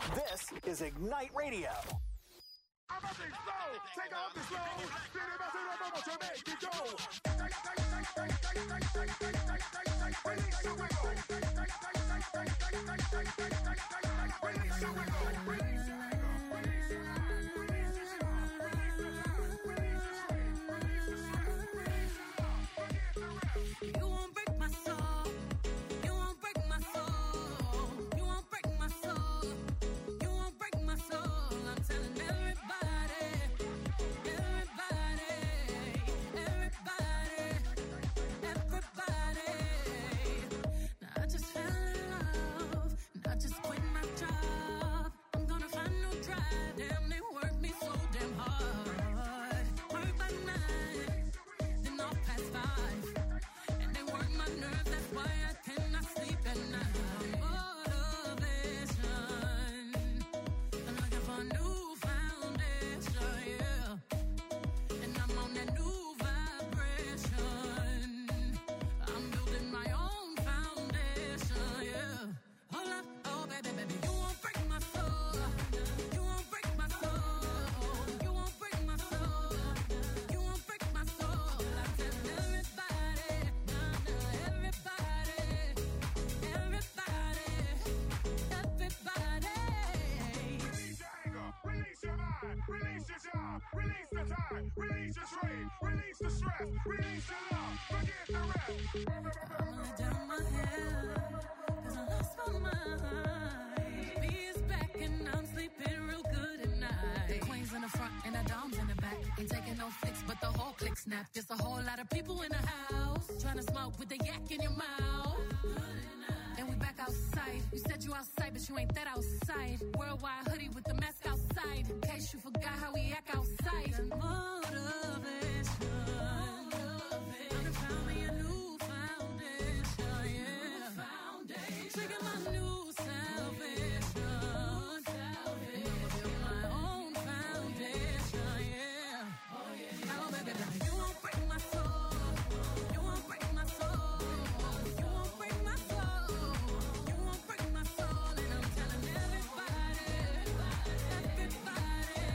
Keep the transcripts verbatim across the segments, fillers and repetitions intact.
This is Ignite Radio. I'm a big flow, take off the slow, then it must have to make it go. Release your wiggle. Release your wiggle. Release your Just a whole lot of people in the house trying to smoke with the yak in your mouth. And we back outside. You said you outside, but you ain't that outside. Worldwide hoodie with the mask outside. In case you forgot how we act outside. Motivation. I found me a new foundation. Yeah. Foundation. Trigger my new salvation. And I'ma build my own foundation. Yeah. Oh yeah. Oh baby, baby. You won't break my soul. You won't break my soul. You won't break my soul. You won't break my soul. And I'm telling everybody, everybody,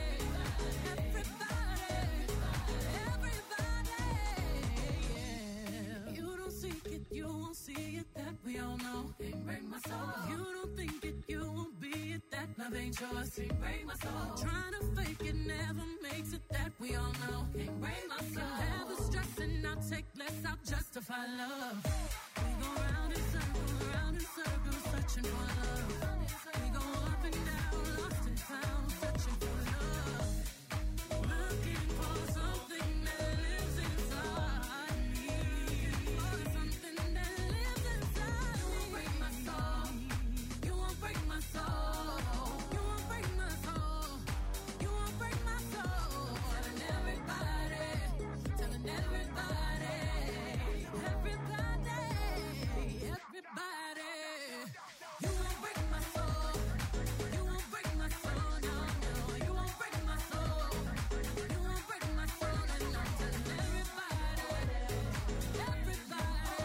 everybody, everybody. Yeah. You don't seek it, you won't see it. That we all know. Can't break my soul. You don't think it, you won't be it. That love ain't yours. Can't break my soul. Trying to fake it never makes it. That we all know. Can't break my soul. Never stressing, I'll take less, I'll justify love. We go round in circles, round in circles, searching for love. We go up and down, lost and found, searching for love. Looking for something that lives inside me. For something that lives inside me. You won't break my soul. You won't break my soul. You won't break my soul. You won't break my soul. Telling everybody, telling everybody, everybody, everybody. You won't break my soul. You won't break my soul. No, no. You won't break my soul. You won't break my soul. And I'm telling everybody, everybody,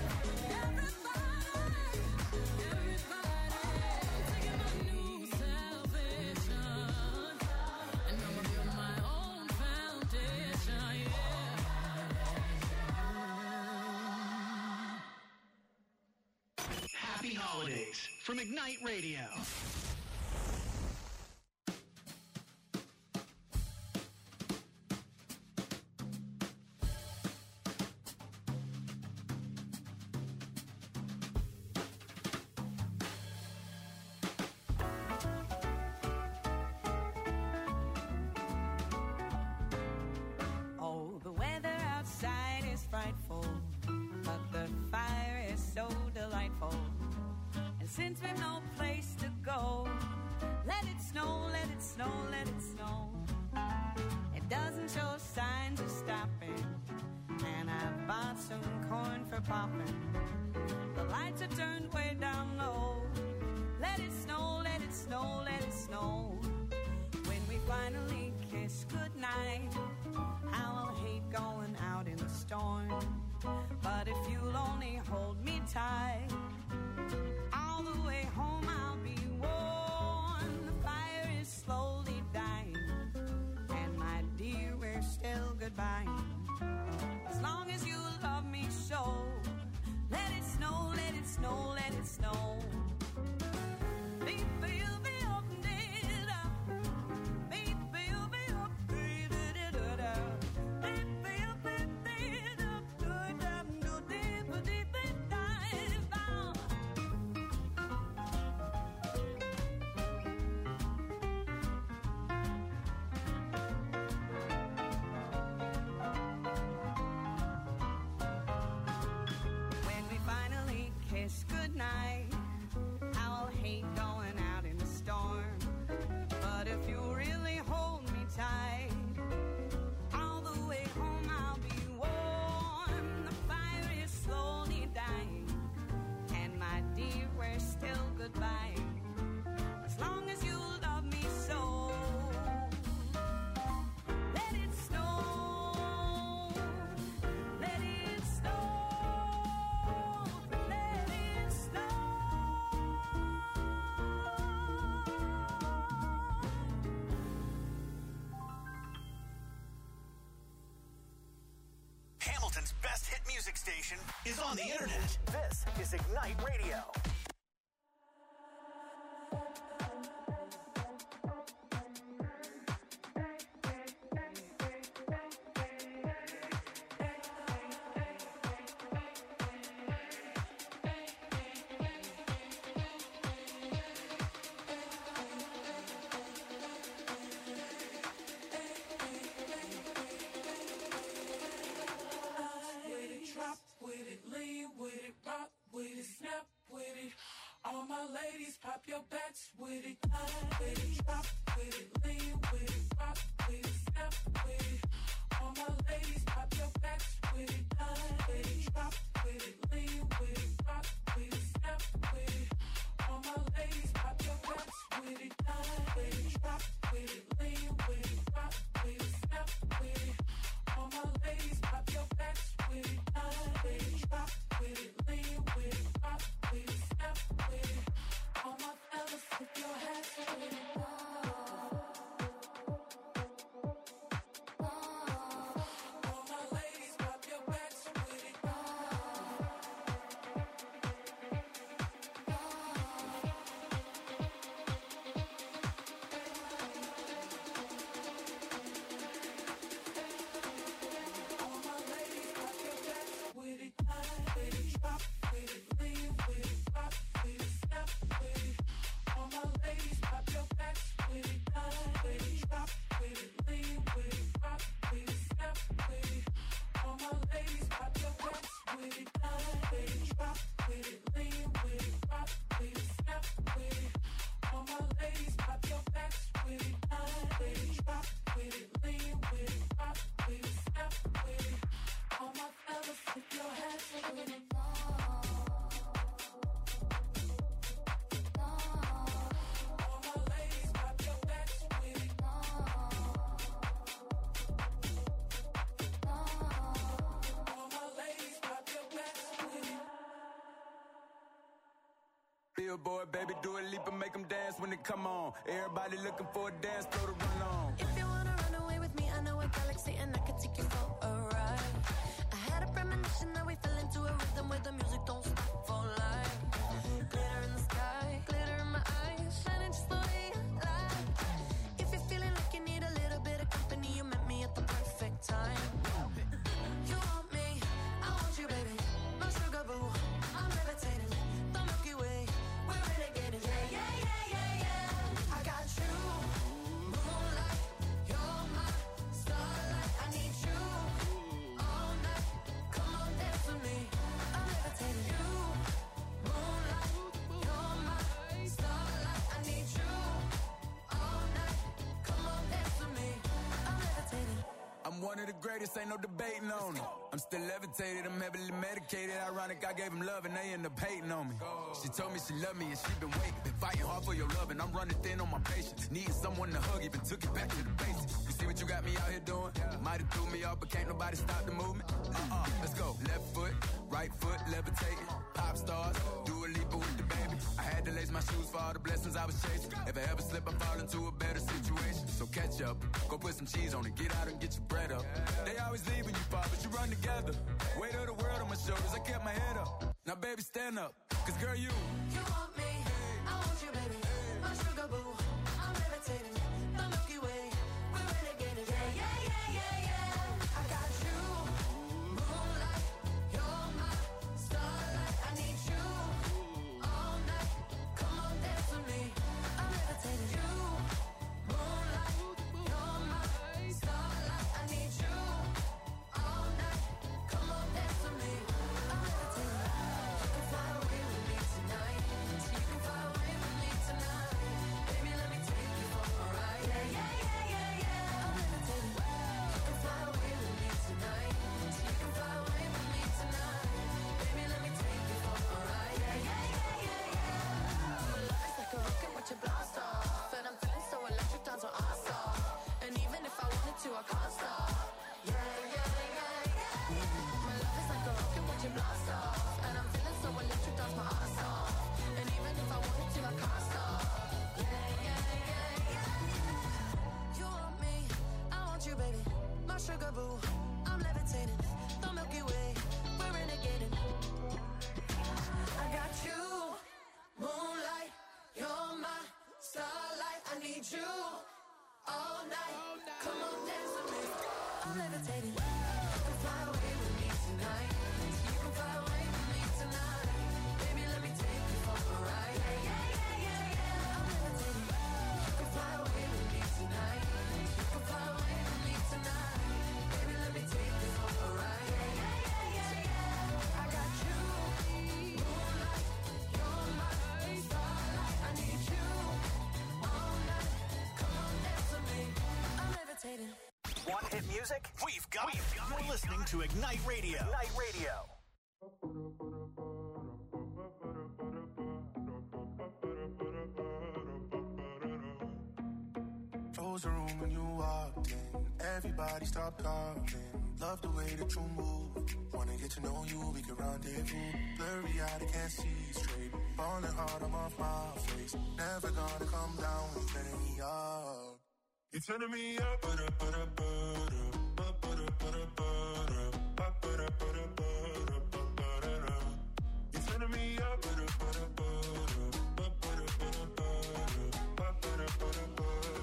everybody, everybody. I'm taking my new salvation. And I'ma build my own foundation. Yeah. Happy holidays from Ignite Radio. Oh, the weather outside is frightful, but the fire is so delightful. And since we've no place to go, let it snow, let it snow, let it snow. It doesn't show signs of stopping, and I've bought some corn for popping. The lights are turned way down low. Let it snow, let it snow, let it snow. When we finally kiss goodnight, I'll hate going out in the storm. But if you'll only hold me tight, all the way home I'll be warm. on the internet. This is Ignite Radio. Pop your backs with it, with it, drop with it, lean with it, rock with it, snap with it. All my ladies, pop your backs with it, with it, drop with it, lean with it, rock with it, snap with it. All my ladies, pop your backs with it, with it, drop with it, lean with it, rock with it, snap with it. All my ladies, pop your backs with it, with it, drop with it, lean with it, rock with it, snap with it. All my fellas, put your hands with it. All my ladies, pop your backs with it. All my ladies, pop your backs with it. With it, drop with it, lean with it, rock with it, snap with it. All my ladies, pop your backs with it. With it, drop with it, lean with it, rock with it, snap with it. All my ladies, pop your backs with it. With it, drop with it, lean with it, rock with it, snap with it. All my ladies, pop your backs with it. With it, drop with it, lean with it, rock with it, snap with it. All my fellas, put your hands with it. All my ladies, pop your backs with it. All my ladies, pop your backs with it. Billboard, baby, do a leap and make them dance when they come on. Everybody looking for a dance, throw the run on. If you wanna run away with me, I know a galaxy and I can take you for a ride. I had a premonition that we fell into a rhythm where the music don't stop for life. Glitter in the sky, glitter in my eyes, shining just the way I like. If you're feeling like you need a little bit of company, you met me at the perfect time. You want me, I want you, baby. My sugar boo, I'm levitating. The Milky Way, we're renegading. Yeah, yeah, yeah, yeah, yeah. I got you, moonlight. You're my starlight. I need you all night. Come on, dance with me. I'm levitating. You, moonlight. You're my starlight. I need you all night. Come on, dance with me. I'm levitating. I'm one of the greatest, ain't no debating on it. I'm still levitated, I'm heavily medicated. Ironic, I gave them love and they end up hating on me. She told me she loved me and she been waiting. Been fighting hard for your love and I'm running thin on my patience. Needing someone to hug, even took it back to the basics. You see what you got me out here doing? Might have threw me off, but can't nobody stop the movement. Uh-uh, let's go. Left foot, right foot, levitating. Pop stars, do a leap with the baby. I had to lace my shoes for all the blessings I was chasing. If I ever slip, I fall into a better situation. So catch up, go put some cheese on it, get out and get your bread up. They always leaving you far, but you run together. Weight of the world on my shoulders, I kept my head up. Now baby, stand up, cause girl, you You want me, I want you, baby. My sugar boo, I'm levitating. The Milky Way, we're renegading. Yeah, yeah, yeah, yeah, yeah. I got you, moonlight. You're my starlight. I need you all night. Come on, dance with me. I'm levitating. You, moonlight. You're my starlight. I need you all night. Come on, dance with me. I'm levitating. You can fly away with me tonight. You can fly away with me tonight. Baby, let me take you for a ride. Yeah, yeah, yeah, yeah, yeah. I'm levitating. You can fly away with me tonight. You can fly away with me tonight. Baby, let me take you for a ride. Yeah, yeah, yeah, yeah, yeah. My love is like a rocket, watch it blast off. And I'm feeling so electric, dance on our stop. And even if I wanted to, I can't stop. Yeah, yeah, yeah, yeah. My love is like a rocket, watch it blast off. And I'm feeling so electric, dance my ass off. And even if I wanted to, I can't stop. Yeah, yeah, yeah, yeah. You want me, I want you, baby. My sugar boo, I'm levitating. The Milky Way, we're renegading. I need you all night. Come on, dance with me. I'm levitating. You can fly away with me tonight. You can fly away with me tonight. Baby, let me take you for a ride. Yeah, yeah, yeah, yeah, yeah. I'm levitating. You can fly away with me tonight. You can fly away with me tonight. Baby, let me take you for a ride. Yeah, yeah, yeah, yeah, yeah. I got you. Moonlight, you're my starlight. I need you all night. Come on, dance with me. I'm levitating. Want hit music? We've got it. You're listening to Ignite Radio. Ignite Radio. Close the room when you walked in. Everybody stopped talking. Love the way that you move. Wanna get to know you, we can rendezvous. Blurry eyed, I can't see straight. Falling hard, I'm off my face. Never gonna come down when you're turning me up. You're turning me up, but up, but up, but up, but up, but up, but up, but up, but up. You're turning me up, but up, but up, but up, but up, but up, but up, but up.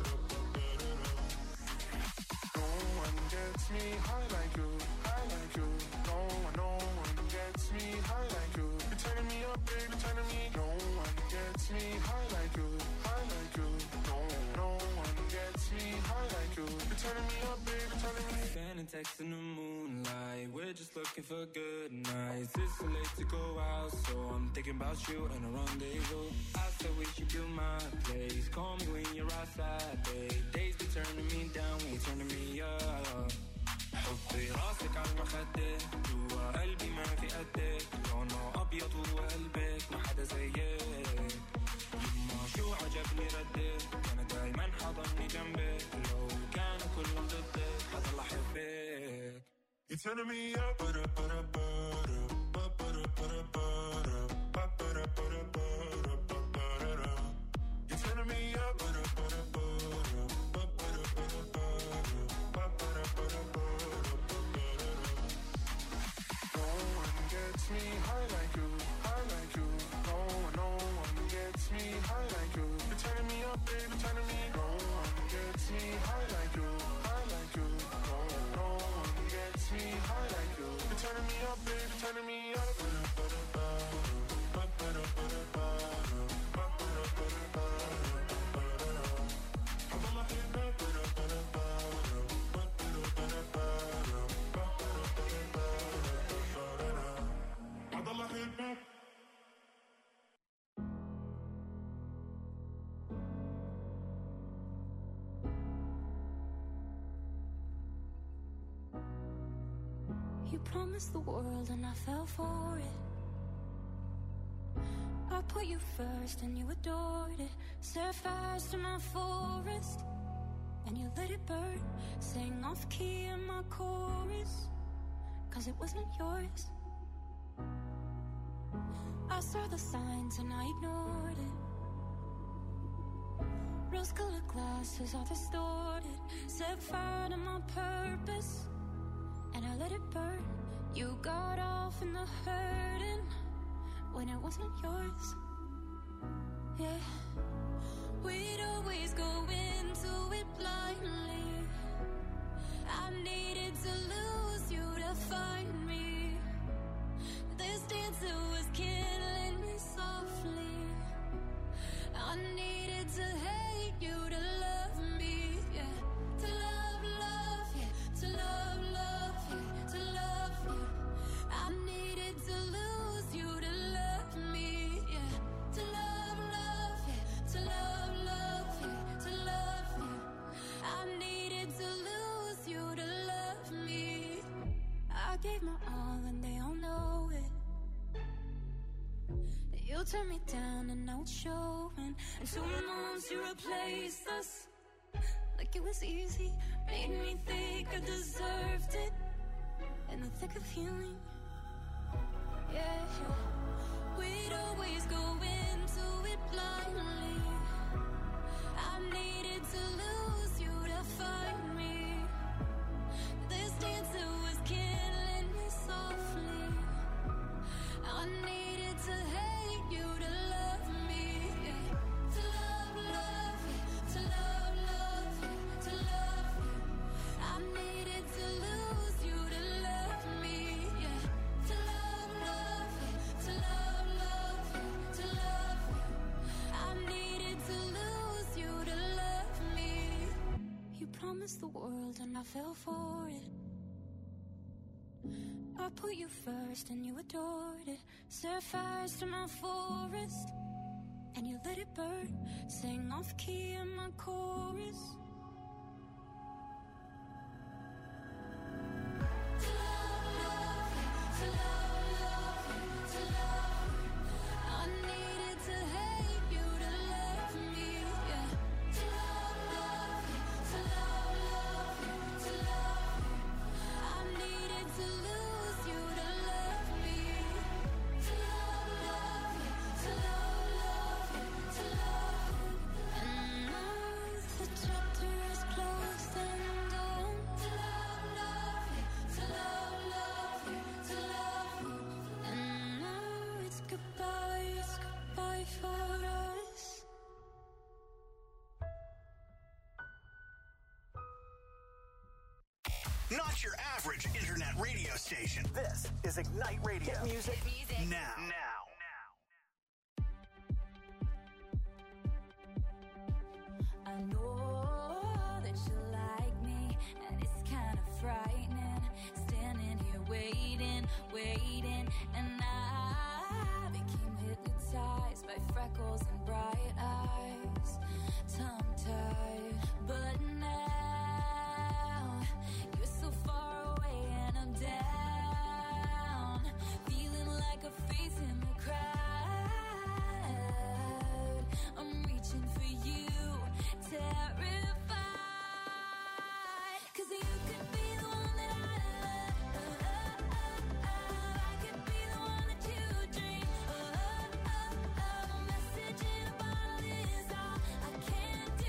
No one gets me high like you, high like you. No one, no one gets me high like you. You're turning me up, baby, turning me. No one gets me high like you, high like you. No, no one gets me high like you. You're turning me up, baby, turning me. Sending texts in the moonlight. We're just looking for good nights. It's too late to go out, so I'm thinking about you and a rendezvous. I said we should do my place. Call me when you're outside, babe. Days be turning me down when you're turning me up. حطي راسك على المخدة جوا قلبي ما في قدك لونه أبيض وقلبك ما حدا زيك يما شو عجبني ردك أنا دايما حضني جنبك لو كانوا كلهم ضدك حضل أحبك. You're turning me up, but up, but up, but up, but up, but up, but up, but up, but up, but up, but up. You're turning me up, but up, but up, but up, but up, but up, but up, but up, but up. No one gets me high like you, high like you. No one, no one gets me high like you. You're turning me up, baby, turning me. No one gets me high like you, high like you. No, no one gets me high like you. You're turning me up, baby, turning me up. You promised the world and I fell for it. I put you first and you adored it. Set fire to my forest and you let it burn. Sang off key in my chorus, cause it wasn't yours. I saw the signs and I ignored it. Rose-colored glasses all distorted. Set fire to my purpose and I let it burn. You got off in the hurting when it wasn't yours. Yeah, we'd always go into it blindly. I needed to lose you to find me. This dancer was killing me softly. I needed to hate you to love me. Yeah, to love, love, yeah, to love, love, yeah, to love you. I needed to lose you to love me. Yeah, to love, love, yeah, to love, love, yeah, to love you. I needed to lose you to love me. I gave my all and they all know it. You turned me down and now it's showing. And two months you replaced us like it was easy. Made me think I deserved it in the thick of healing. Yeah, we'd always go into it blindly. I needed to lose you to find me. This dancer was killing me softly. I needed to hate you to love me. Yeah. To love, love, yeah. To promised the world and I fell for it. I put you first and you adored it. Set fires to my forest and you let it burn. Sang off key in my chorus. To love, love you, to love, love you, to love you. I needed to hate you to love me, yeah. To love, love you, to love, love you, to love you. I needed to lose you to love me. To love, love you, to love, love you, to love you. And now the chapter is closed and done. To love, love you, to love, love you, to love you. And now it's goodbye, it's goodbye for us. Not your average internet radio station. This is Ignite Radio. Hit music, now. Now. I know that you like me, and it's kind of frightening. Standing here waiting, waiting, and I became hypnotized by freckles and bright eyes, tongue-tied. But now you're so far away and I'm down, feeling like a face in the crowd. I'm reaching for you, terrified, 'cause you could be the one that I love. I could be the one that you dream of. A message in a bottle is all I can do.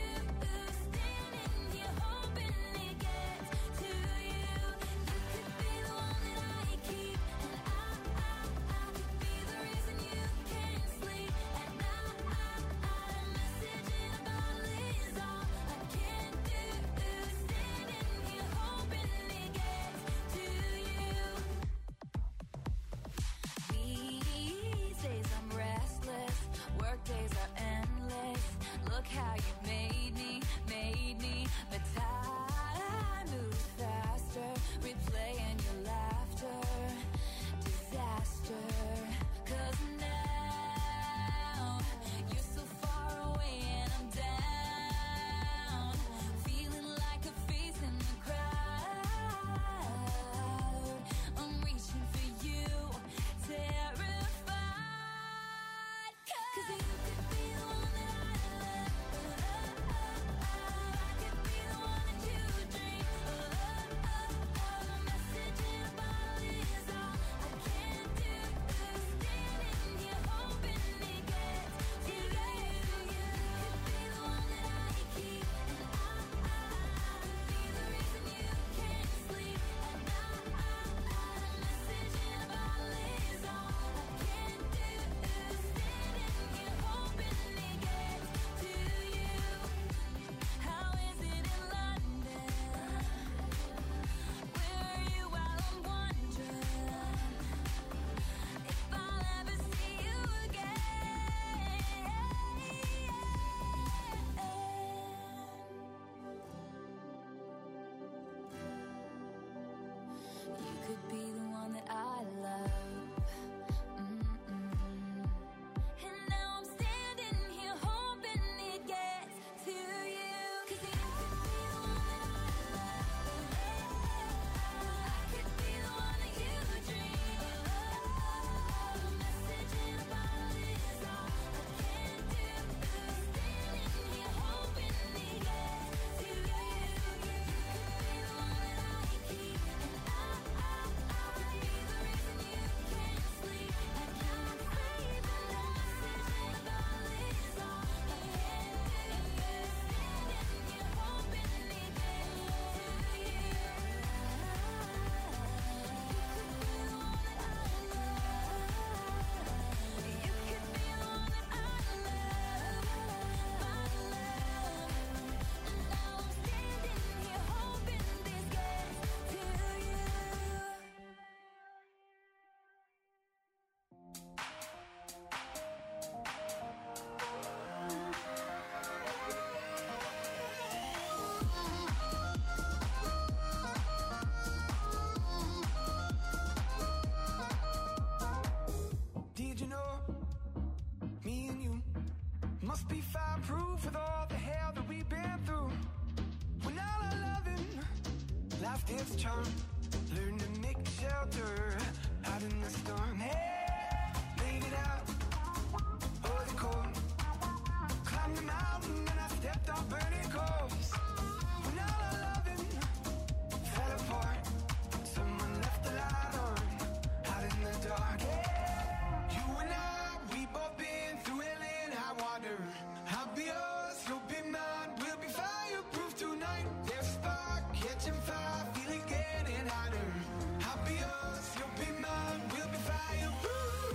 Must be fireproof with all the hell that we've been through. When all our loving, life takes charm. Learn to make shelter out in the storm. Hey, made it out, oh the cold. Climbed the mountain and I stepped on burning coals. When all our loving fell apart, someone left the light on out in the dark. Hey, you and I, we both been through hell and high water. I'll be yours, you'll be mine. We'll be fireproof tonight. There's a spark catching fire, feeling getting hotter. I'll be yours, you'll be mine. We'll be fireproof.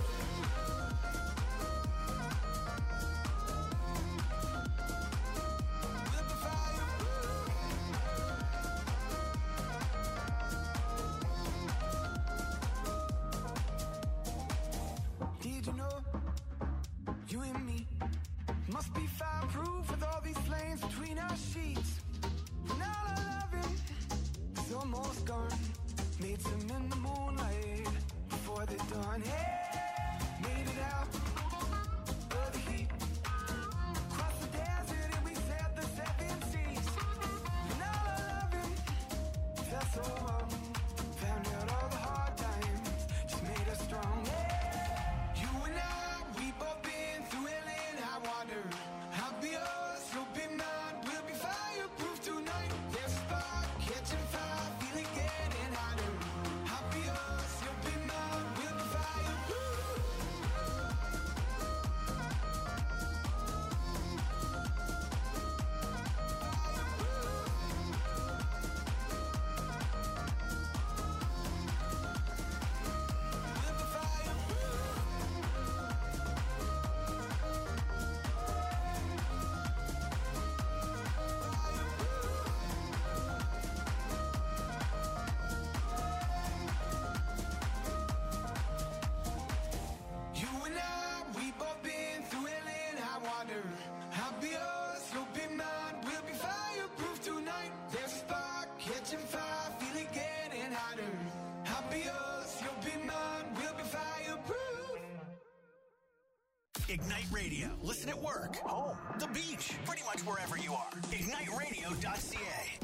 We'll be fireproof. Did you know, you and me must be fireproof with all these flames between our sheets. When all our loving is almost gone, made some in the moonlight before the dawn. Hey, made it out of the heat. Crossed the desert and we sailed the seven seas. When all our loving felt so wrong, found out all the hard times just made us strong. Hey, you and I, we both been through hell and high water. I'll be yours, you'll be mine. We'll be fireproof tonight. There's a spark catching fire, feeling getting hotter. I'll be yours, you'll be mine. We'll be fireproof. We'll be fireproof. You and I, we both been through hell and high water. I'll be yours, you'll be mine. We'll be fireproof tonight. There's a spark catching fire, feeling getting hotter. I'll be yours, you'll be mine. We'll be fireproof. Ignite Radio. Listen at work, home, the beach, pretty much wherever you are. ignite radio dot c a.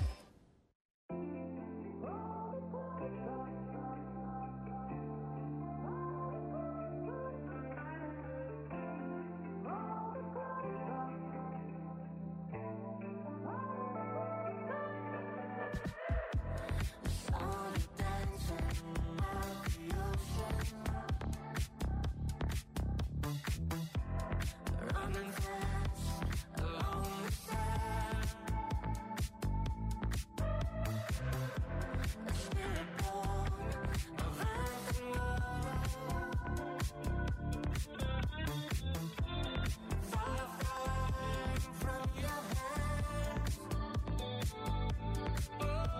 Running fast along the sand. Oh,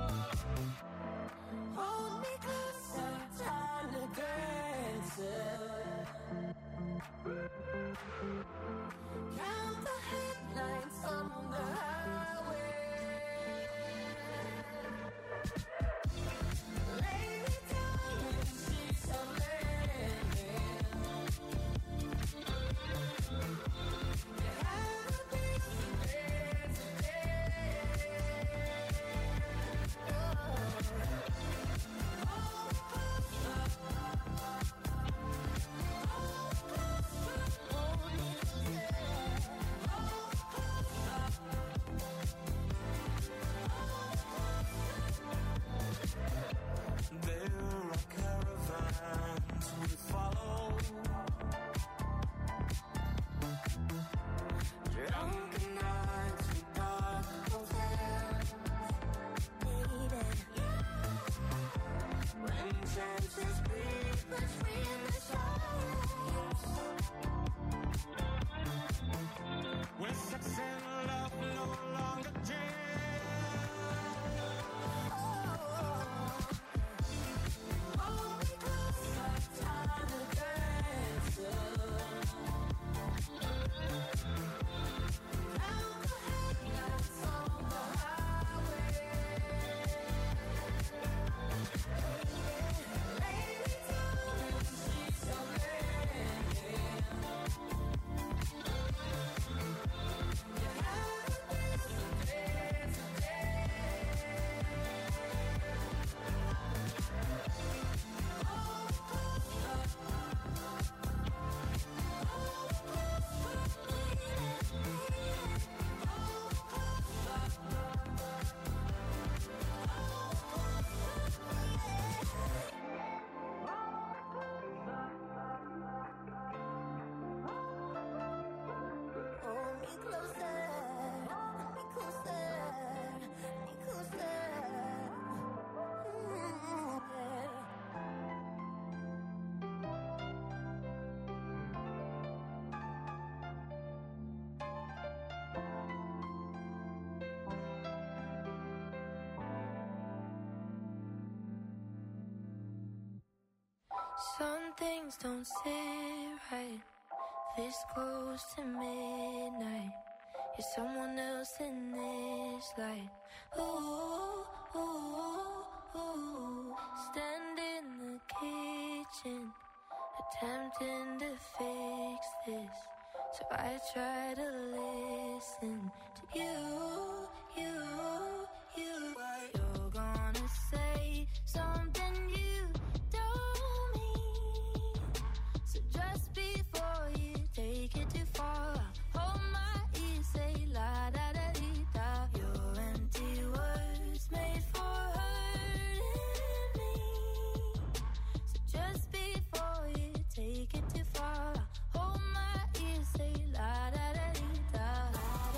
Some things don't sit right this close to midnight. You're someone else in this light. Ooh, ooh, ooh. Stand in the kitchen, attempting to fix this. So I try to listen to you, you, you. You're gonna say something you don't mean. So just before you take it too far, hold my ear, say la da da dee da. Your empty words made for hurting me. So just before you take it too far, hold my ear, say la da da dee da.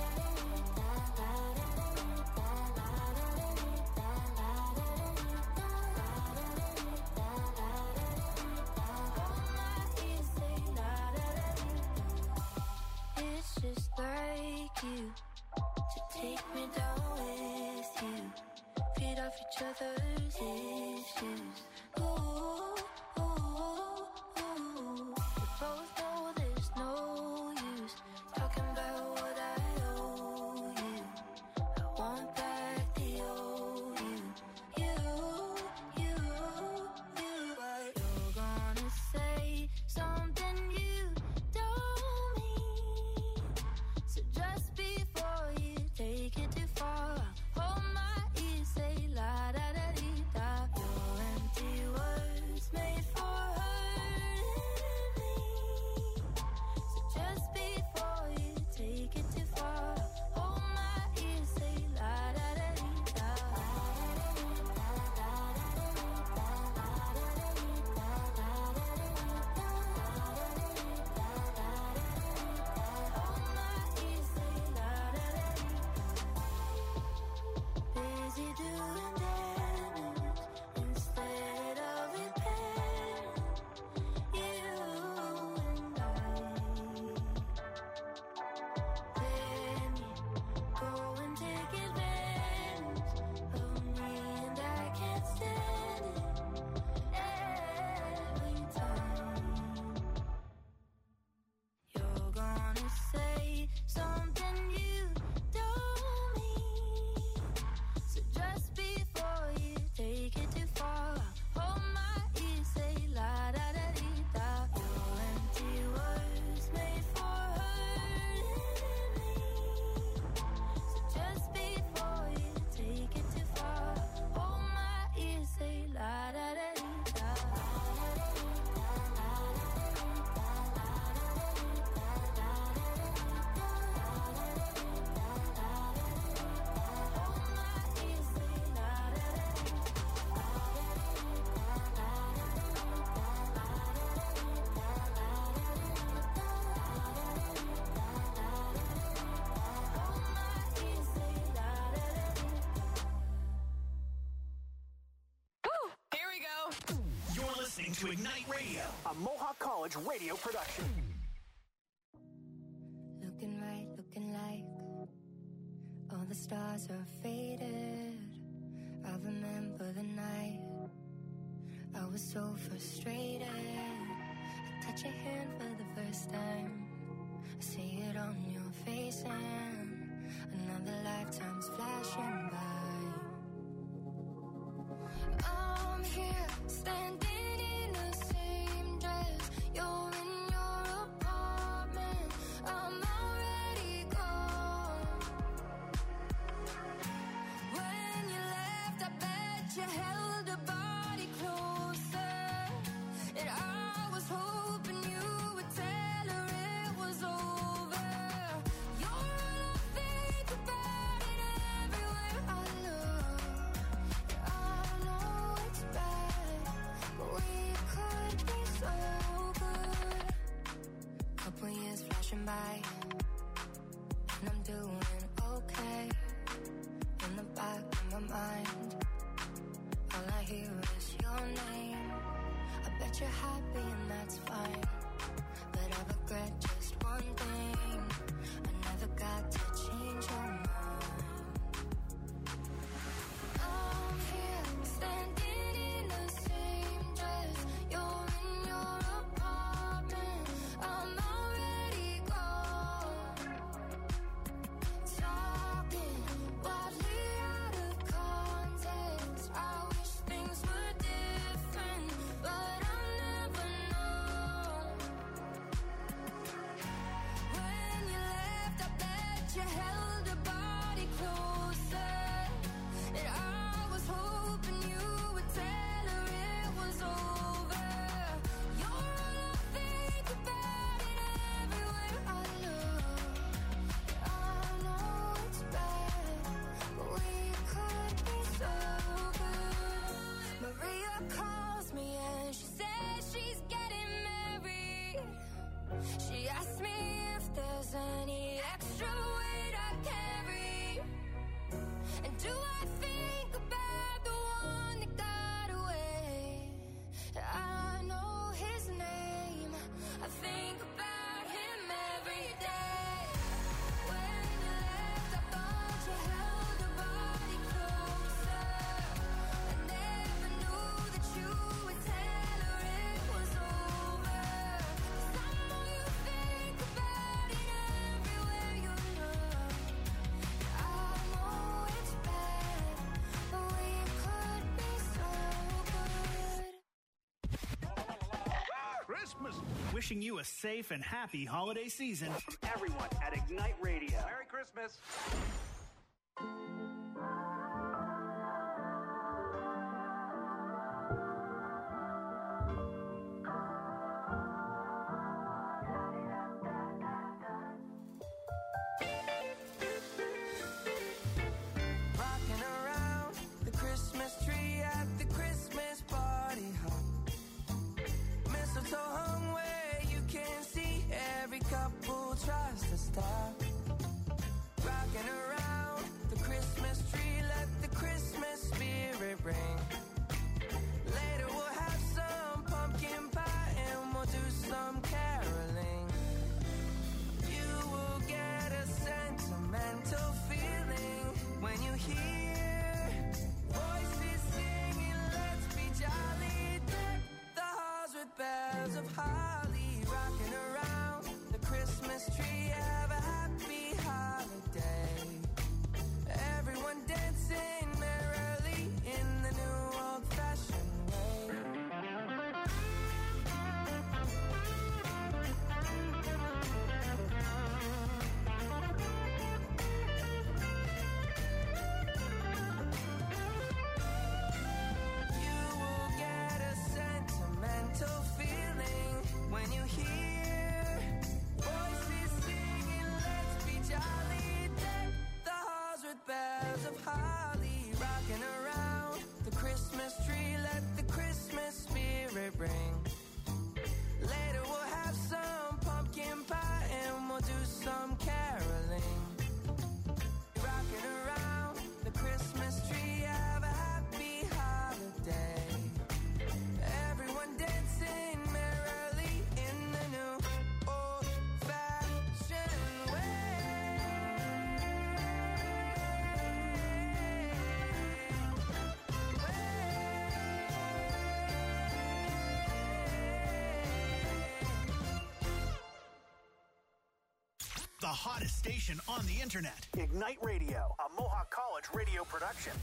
It's just like you to take me down with you, feed off each other's issues. Ooh, ooh, ooh. We both know there's no use talking about what I owe you. I want back the old you, you, you, you. You're gonna say something you don't mean. So just before you take it too far, hold my ear, say la da da dee da. Your empty words made for hurting me. So just before you take it too far, hold my ear, say la da da dee da. Busy doing damage instead of repairing. You and I. Then you go and take advantage of me, and I can't stand it every time. You're gonna say something you don't mean. So just before you take it too far, hold my ear, say la da da dee da. Your empty words made for hurting me. So just before you take it too far, hold my ear, say la da da dee da. Here we go. You're listening to Ignite Radio, a Mohawk College radio production. Looking right, looking like all the stars are faded. I remember the night I was so frustrated. I touch your hand for the first time. I see it on your face, and another lifetime's flashing by. I'm here, standing in the same dress. You're in your apartment. I'm already gone. When you left, I bet you held a body closer, and I was hoping you would tell her it was over. You're all I think about, and everywhere I look, and I know it's bad, but we could be so good. Couple years flashing by, and I'm doing okay. In the back of my mind, all I hear is your name. I bet you're happy and that's fine, but I regret just one thing. I never got to change your mind. I'm here, standing in the same dress. You're in your wishing you a safe and happy holiday season. Everyone at Ignite Radio. Merry Christmas. Rocking around the Christmas tree at the Christmas party hop. Mistletoe hung where you can see, every couple tries to stop. Rocking around the Christmas tree, let the Christmas spirit ring. Later we'll have some pumpkin pie and we'll do some caroling. You will get a sentimental feeling when you hear voices singing, let's be jolly. Deck the halls with bells of holly. Rocking around the Christmas tree, have a happy holiday. Everyone dancing merrily in the new old-fashioned way. You will get a sentimental feeling when you hear voices singing, let's be jolly. Deck the halls with bells of holly. Rocking around the Christmas tree, let the Christmas spirit ring. Later we'll have some pumpkin pie and we'll do some caroling. Rocking around the Christmas tree, have a happy holiday. Everyone dancing merrily in the new old-fashioned way. The hottest station on the internet. Ignite Radio, a Mohawk College radio production.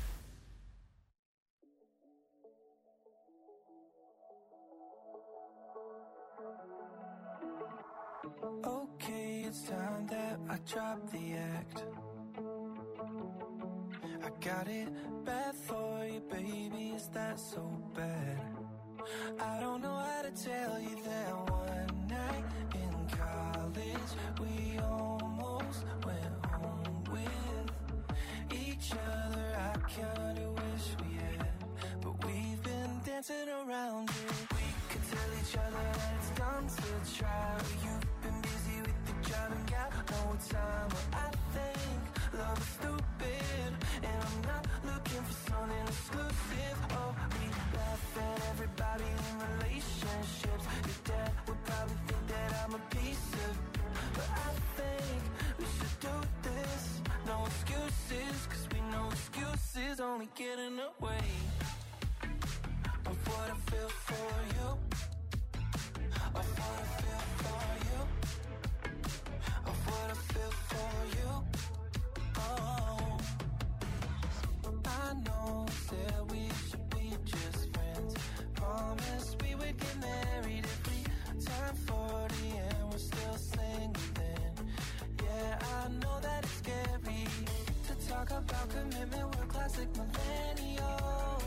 Okay, it's time that I drop the act. I got it bad for you, baby, is that so bad? I don't know how to tell you that one night in college we almost went home with each other. I kinda wish we had, but we've been dancing around it. We could tell each other that it's dumb to try, but you've been busy with the job and got no time. But I think love is stupid, and I'm not looking for something exclusive. Oh, we laugh at everybody in relationships. Your dad would probably think that I'm a piece of, but I think we should do this. No excuses, cause we know excuses only get in the way of what I feel for you, of what I feel for you, of what I feel for you. Oh, I know that we should be just friends. Promise we would get married if we turn forty and we're still single then. Yeah, I know that it's scary to talk about commitment, we're classic millennials.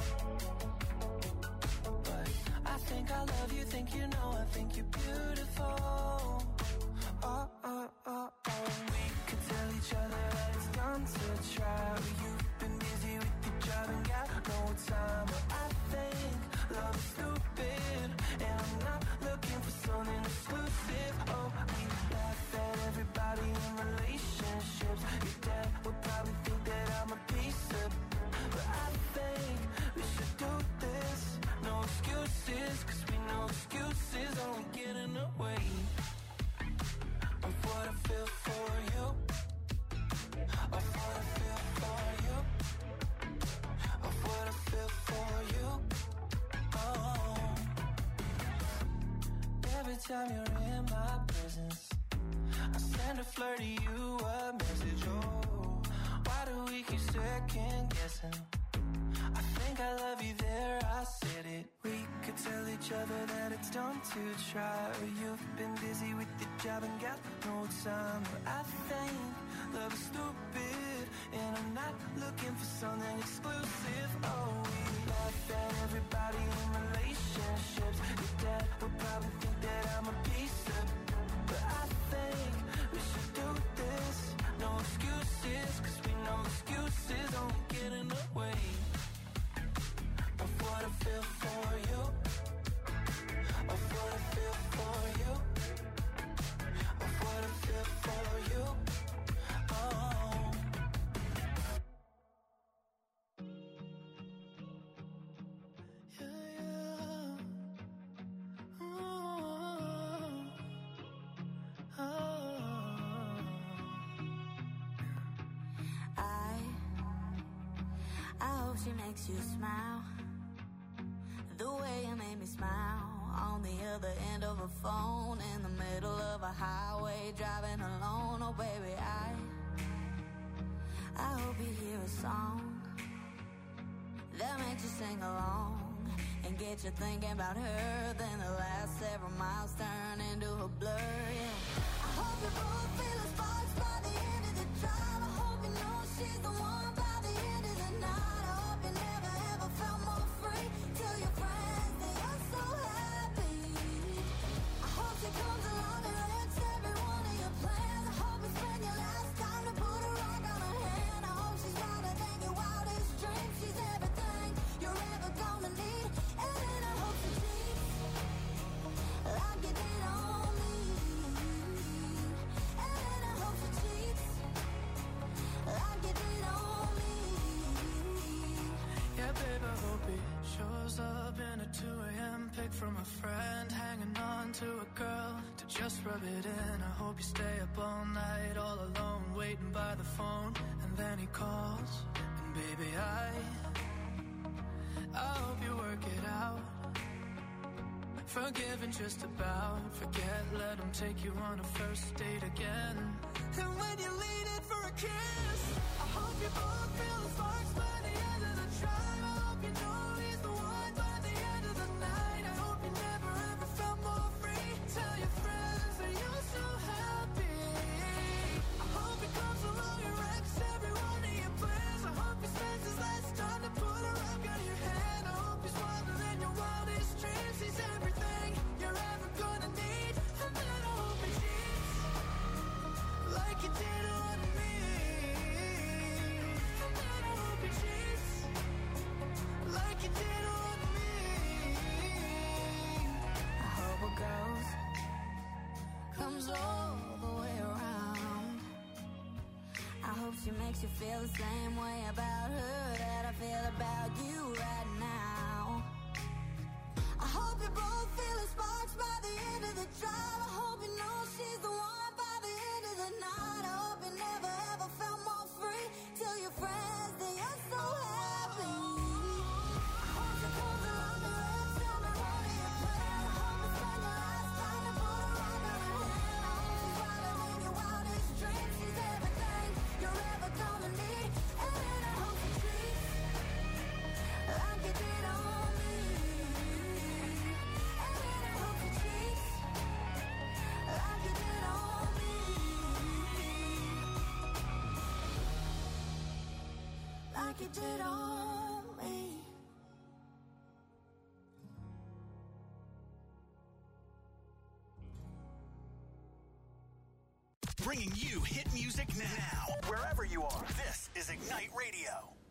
But I think I love you, think you know, I think you're beautiful. Oh, oh, oh, oh. We could tell each other that it's dumb to try, but you've been busy with your job and got no time. But I think love is stupid, and I'm not looking for something exclusive. Oh, we laugh at everybody in relationships. Your dad would probably think that I'm a piece of, but I think we should do this. No excuses, cause we know excuses only get in the way of what I feel for you, of what I feel for you, of what I feel for you. Oh, every time you're in my presence, I send a flirt to you a message. Oh, why do we keep second guessing? I think I love you there, I said it. We could tell each other that it's dumb to try. You've been busy with your job and got no time. But I think love is stupid, and I'm not looking for something exclusive. Oh, we laugh at everybody in relationships. Your dad would probably think that I'm a piece of, but I think we should do this. No excuses, cause we know excuses only get in the way of what I feel for you, of what I feel for you, of what I feel for you. Oh, yeah, yeah. Oh, oh. I, I hope she makes you smile the way you made me smile on the other end of a phone in the middle of a highway driving alone. Oh baby, I I hope you hear a song that makes you sing along and get you thinking about her. Then the last several miles turn into a blur. Yeah. I hope you both feel the sparks by the end of the drive. I hope you know she's the one by the end of the night. I hope you never ever felt more free. Tell your friends that you're so happy. I hope she comes along and wrecks every one of your plans. I hope you spend your last time to put a rock on her hand. I hope she's wilder than your wildest dreams. She's everything you're ever gonna need. And then I hope she cheats like you did on me. And then I hope she cheats like you did on me. Yeah, babe, I hope he shows up in a two a.m. pic from a friend, hanging on to a girl to just rub it in. I hope you stay up all night, all alone, waiting by the phone, and then he calls. And baby, I, I hope you work it out. Forgive and just about forget, let him take you on a first date again. And when you lean in for a kiss, I hope you both feel the sparks by the end of the drive. I hope you know he's the one by the end of the night. I hope you never ever felt more free. Tell your friends that you're so happy. I hope he comes along and wrecks every one of your plans. I hope he spends his last time to put a rock on your hand. I hope he's wilder than your wildest dreams. He's everything you're ever gonna need. And then I hope he cheats like you did on me. And then I hope he cheats like you did on me. I hope a ghost comes all the way around. I hope she makes you feel the same way about her that I feel about you right now. I hope you both feel the sparks by the end of the drive. I hope you know she's the one by the end of the night. I hope you never ever felt more free. Tell your friends that you're so happy. I hope she comes along and wrecks every one of your plans. I hope you spend your last time to put a rock on her hand. I hope she's wilder than your wildest dreams. She's everything you're ever gonna need. And then I hope she treats like you did on me. And then I hope she treats like you did on me. Like you did on me. Bringing you hit music now, wherever you are. This is Ignite Radio.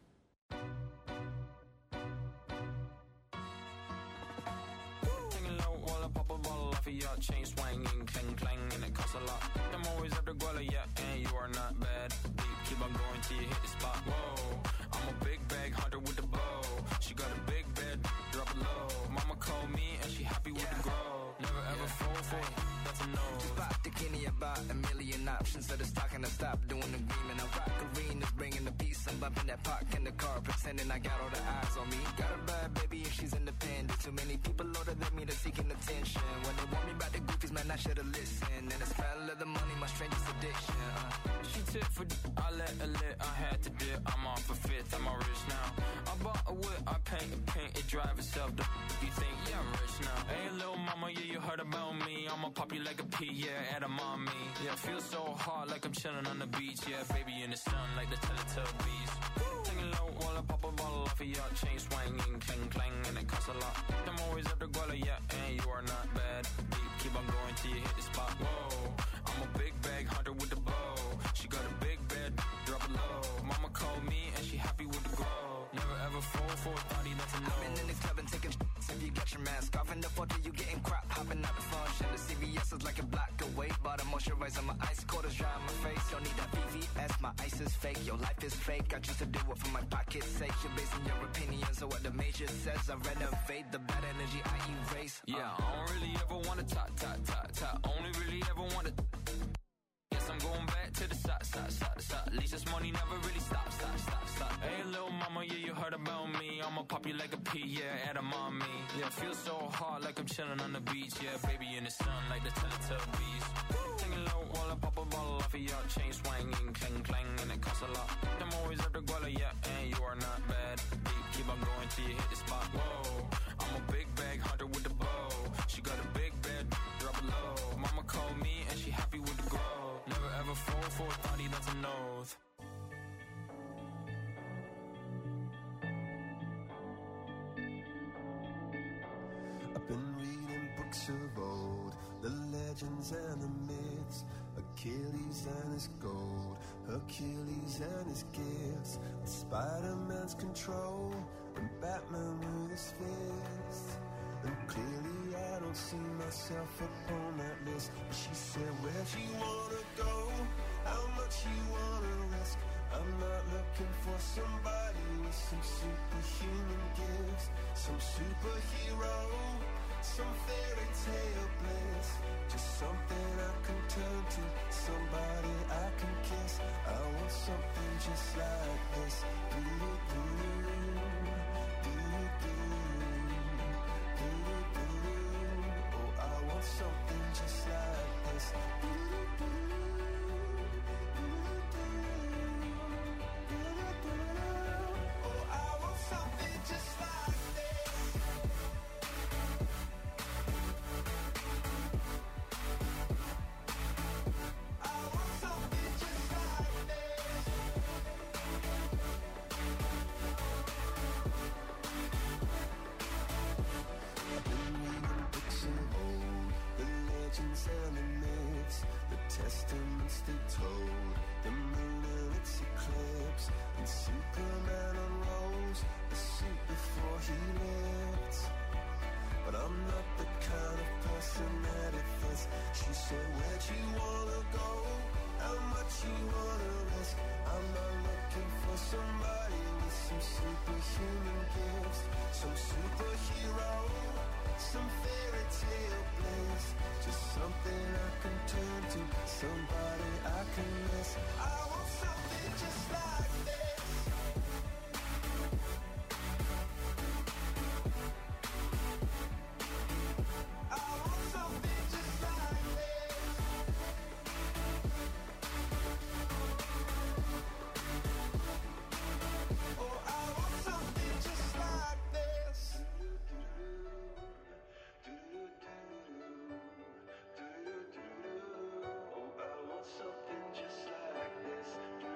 Hanging low while I pop a bottle off of your chain swinging, clang clang, and it costs a lot. I'm always after Guala, yeah, and you are not bad. Deep, keep on going till you hit the spot. Whoa, I'm a big bag hunter with the bow. She got a big bed, drop it low. Mama called me and she happy with the grow. Never ever fall for it, that's a no. Just pop the Kenny about a million options. So the stock and I stop doing the green. I rock arenas, bringing the peace. I'm bumping that park in the car, pretending I got all the eyes on me. Got a bad baby and she's independent. Too many people older than me, they're seeking attention. When they want me about the goofies, man, I should've listened. And the smell of the money, my strangest addiction. Uh. She tip for I let her lit, I had to dip. I'm off a fifth, I'm all rich now. I bought a wood, I paint and paint, it drive itself. The you think, yeah, I'm rich now. Hey, little mama, yeah, you heard about me. I'ma pop you like a pea, yeah, at a mommy. Yeah, feel so hard like I'm chilling on the beach. Yeah, baby in the sun like the Teletubbies. Singing low while I pop a bottle off of your chain swinging, clang clang, and it costs a lot. I'm always up the guala, yeah, and you are not bad. Deep, keep on going till you hit the spot. Whoa, I'm a big bag hunter with the bow. She got a big bed, drop it low. Mama called me and she happy with the grow. Never ever fall for a thought, nothing know. I've been in the club and taking sh**s. If you got your mask off in the photo, you getting crap. Hopping out the function. The C V S is like a block away. Bought a moisturizer, my ice cold is dry on my face. Don't need that V V S, my ice is fake. Your life is fake, I choose to do it for my pocket's sake. You're basing your opinions on what the major says. I renovate the bad energy I erase. Yeah, uh. I don't really ever wanna talk, talk, talk, talk. Only really ever wanna. Yes, I'm going back to the side, side, side, side. At least this money never really stops, stop, stop, stop. Hey, little mama, yeah, you heard about me. I'ma pop you like a pea, yeah, at a mommy. Yeah, feel so hard like I'm chilling on the beach. Yeah, baby in the sun like the Teletubbies. Singing low while I pop a bottle off of your chain swinging, clang clang, and it costs a lot. I'm always up the guala, yeah, and you are not bad. Deep, keep on going till you hit the spot. Whoa, I'm a big bag hunter with the bow. She got a big bed, drop it low. Mama called me and she happy with the grow. Never ever fall for a thought, that's an oath. I've been reading books of old, the legends and the myths, Achilles and his gold, Hercules and his gifts, Spider-Man's control, and Batman with his fists. And clearly I don't see myself upon that list. But she said, where'd you wanna go? How much you wanna risk? I'm not looking for somebody with some superhuman gifts, some superhero, some fairy tale bliss. Just something I can turn to, somebody I can kiss. I want something just like this. Do-do-do, do-do-do. Oh, I want something just like this. Oh, I want something just like this. I want something just like this. I've been reading books of old, the legends and the myths, the testaments they told, the moon and its eclipse, and Superman unrolls the suit before he lived. But I'm not the kind of person that it fits. She said, where'd you wanna go? How much you wanna risk? I'm not looking for somebody with some superhuman gifts, some superhero, some fairy tale bliss. Just something I can turn to, somebody I can miss. I want something just like this. I want something just like this. Oh, I want something just like this. Oh, I want something just like this.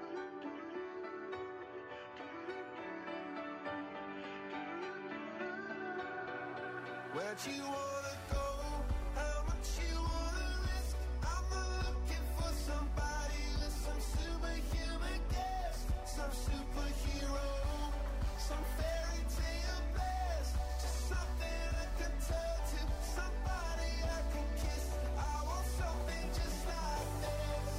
Where'd you wanna go? How much you wanna risk? I'm not looking for somebody with some superhuman gifts, some superhero, some fairy tale bliss. Just something I can turn to, somebody I can kiss. I want something just like this.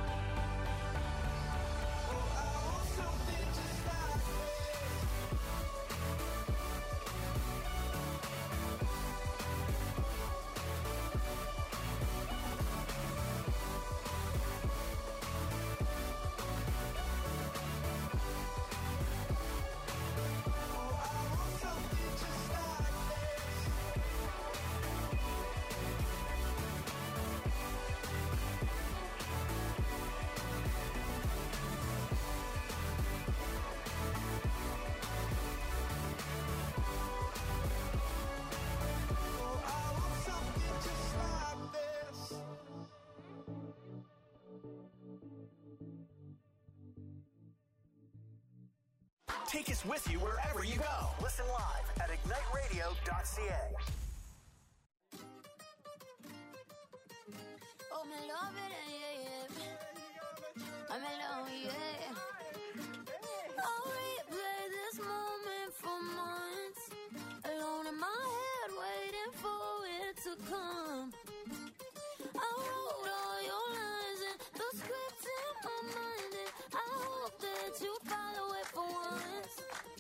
Oh, I want something just like this. Take us with you wherever you go. Listen live at ignite radio dot c a. Oh, me love it, yeah, yeah. I'm alone, yeah. I'll replay this moment for months. Alone in my head, waiting for it to come. I wrote all your lines and the script in my mind, and I hope that you follow it for once.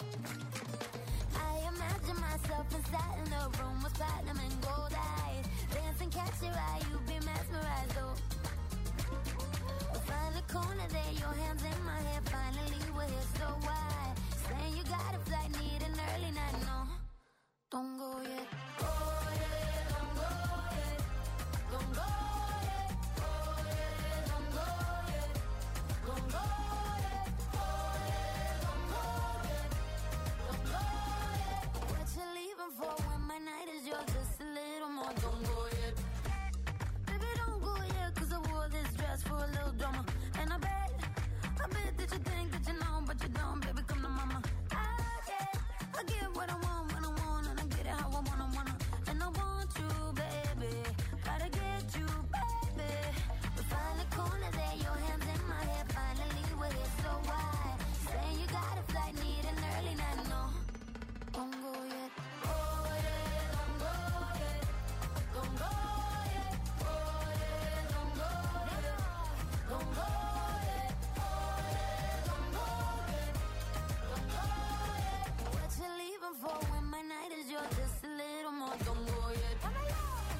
I imagine myself inside in a room with platinum and gold eyes. Dance and catch your eye, you be mesmerized, though. We'll find a corner there, your hands in my hair. Finally, we're here, so why? Saying you got a flight, need an early night, no. Don't go yet. Oh, yeah, don't go yet. Don't go yet. Oh, yeah, don't go yet. Don't go yet. Oh, yeah, don't go yet. Don't go yet. What you leaving for when my night is yours? Just a little more. Don't go yet. Baby, don't go yet, 'cause I wore this dress for a little drama. And I bet, I bet that you think that you know, but you don't. Baby, come to mama. I get, I get what I want when I want, and I get it how I wanna, wanna. And I want you, baby. Gotta get you, baby. We find a corner there, your hands in my hair. Finally, we're here, so why? Saying you got a flight, need an early night, no. Don't go yet. Oh, yeah, don't go yet. Don't go yet. Oh, yeah, don't go yet. Don't go yet. Oh, yeah, don't go yet. Don't go yet. What you leaving for when my night is yours? Just a little more. Don't go yet. La, la,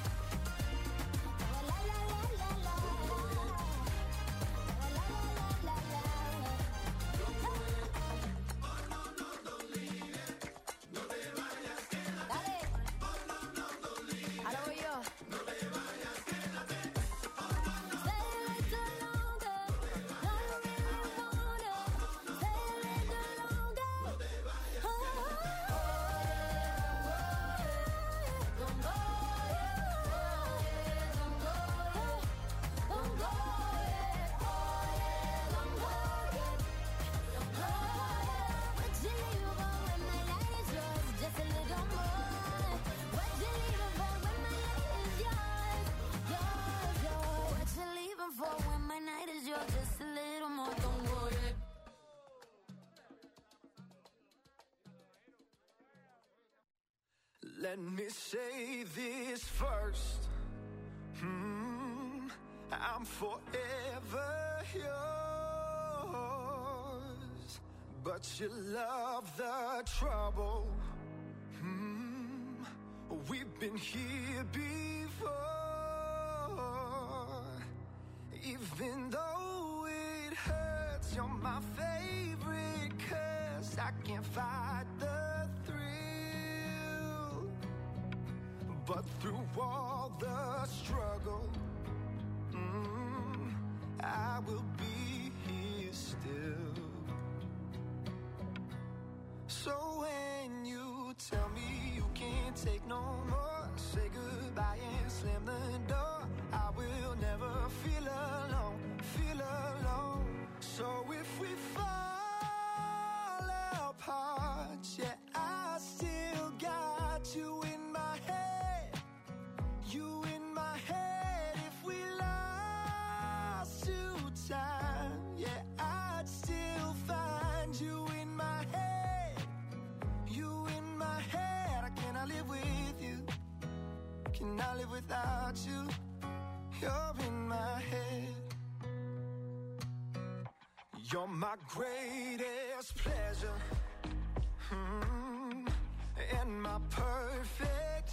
la, la, la, la. La, la, la, la, la. Dale. Ahora voy yo. Stay a little longer. No, you really want it. Stay a little longer. Oh, don't go yet. Don't go yet. Don't go yet. Oh, yeah, don't go yet. Don't go yet. What you leaving for when my night is yours? Just a little more. What you leaving for when my night is yours? Yours, yours. What you leaving for when my night is yours? Just a little more. Don't go yet. Let me say this first. Hmm, I'm forever yours, but you love the trouble. Hmm, we've been here before. Even though it hurts, you're my favorite, 'cause I can't fight the thrill. But through all the struggle, mm, I will be here still. So when you tell me you can't take no more, say goodbye and slam the door. I will never feel alone, feel alone. So if we fall apart, yeah, I still got you in my head. You in my head. If we lost to time, yeah, I'd still find you in my head. You in my head. I cannot live with you. Can I live without you? You're in my head. You're my greatest pleasure, hmm, and my perfect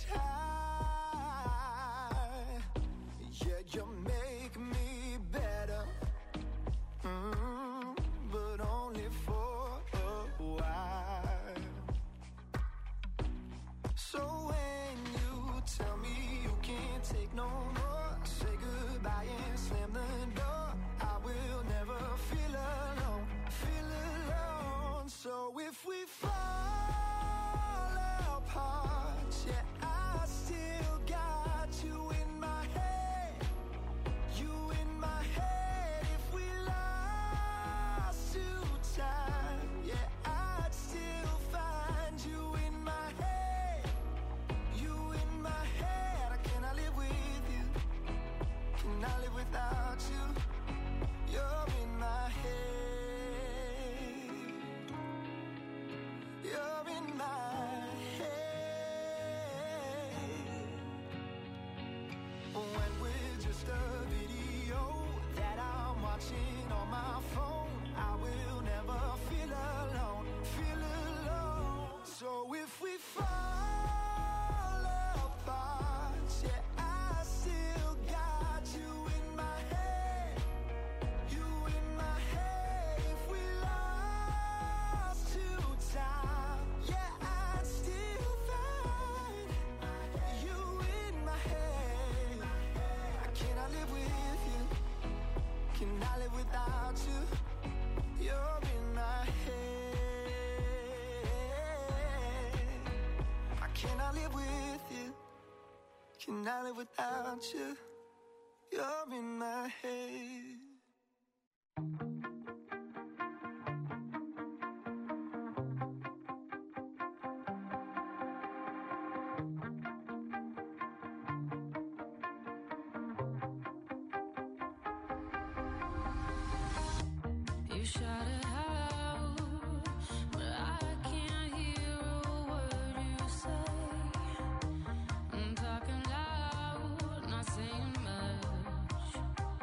high. Yeah, you make me better, hmm, but only for a while. So when you tell me you can't take no more, say goodbye and slam the door. I will never feel alone, feel alone. So if cannot live without you. You're in my head. You shout it out, but I can't hear a word you say. I'm talking loud, not saying much.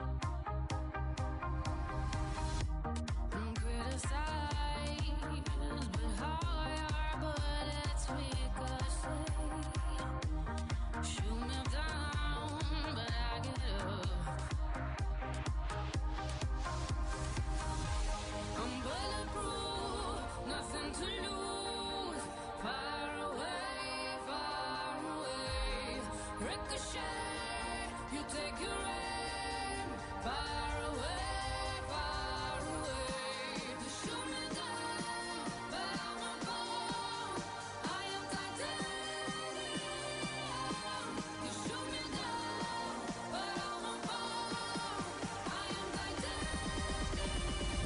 I'm criticized, but how your bullets ricochet. Shoot me down, but I get up. I'm bulletproof, nothing to lose. Far away, far away. Ricochet, you take your aim. Far away, far away. You shoot me down, but I won't fall. I am titanium. You shoot me down, but I won't fall. I am titanium.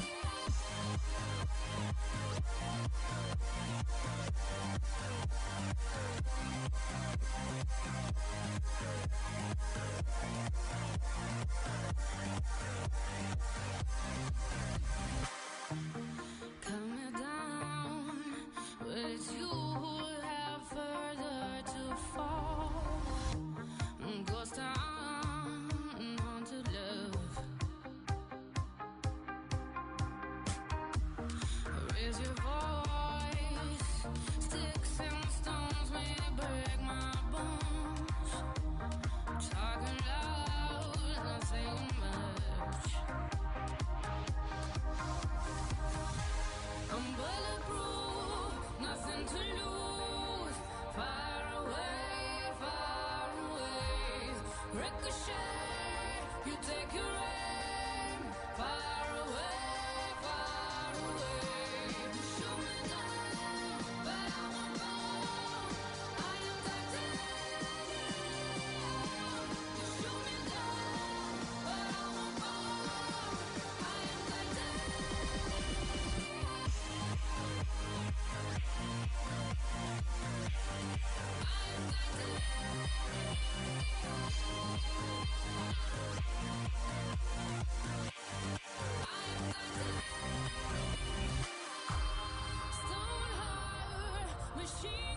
Cut me down, but it's you who have further to fall. Ghost town, haunted love. Raise your voice, sticks and stones may break my bones. Talking loud, not saying much. I'm bulletproof, nothing to lose. Far away, far away. Ricochet, you take your aim. Far away, far away. You shoot me down, but I won't fall. I am titanium. You shoot me down, but I won't fall. I am titanium. Stone heart, machine.